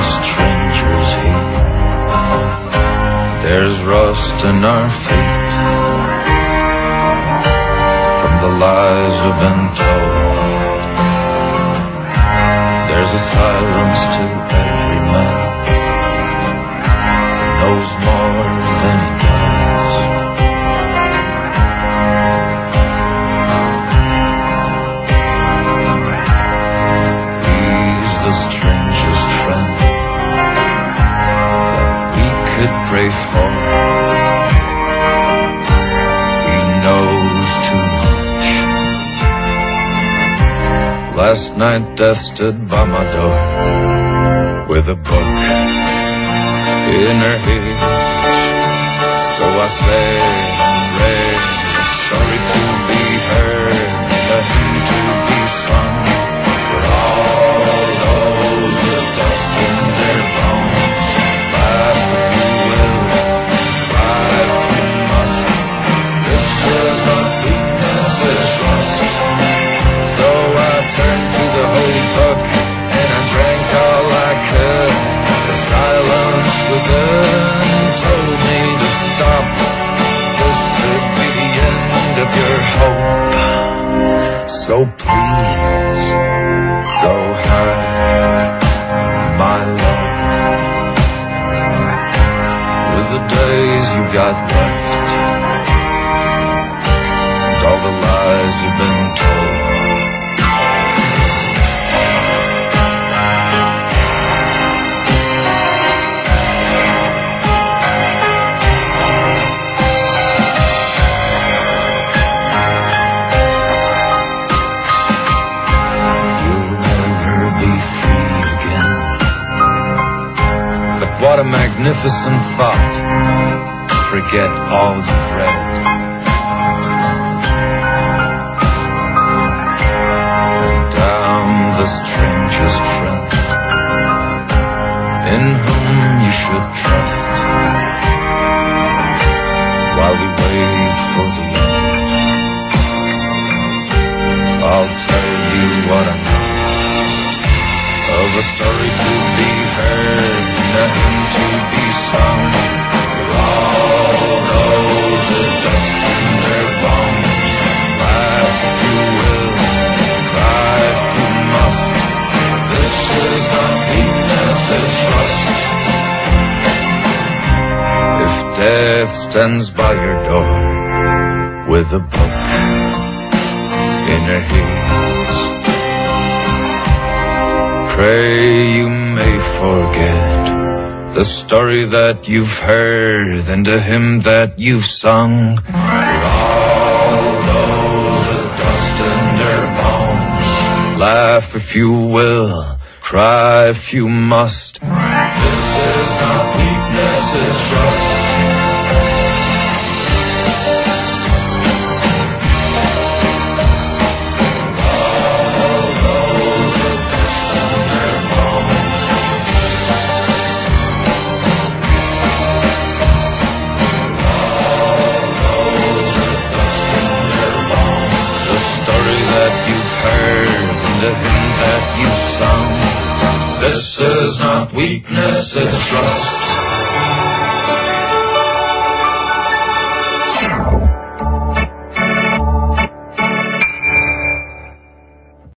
strangers here. There's rust in our feet from the lies we've been told. There's a silence to every man knows more than he does. He's the strangest friend that we could pray for. He knows too much. Last night death stood by my door with a book in her hand. So I said and read a story to be heard, a hymn to be sung for all those with dust in their bones. Laugh if you will, cry if you must. This is not weakness, it's trust. So I turned to the holy book and I drank all I could. The silence within told me to stop. This could be the end of your hope. So please go hide, my love, with the days you got left and all the lies you've been told. What a magnificent thought, forget all you've read. Down the strangest friend, in whom you should trust, while we wait for the end. I'll tell you what I know of a story to be heard, a hymn to be sung for all those with dust in their bones. Laugh if you will, cry if you must. This is not weakness, it's trust. If death stands by your door with a book in her hands, pray you may forget the story that you've heard and a hymn that you've sung. For all those with dust in their bones, laugh if you will, cry if you must. This is not weakness, it's trust. This is not weakness, it's trust.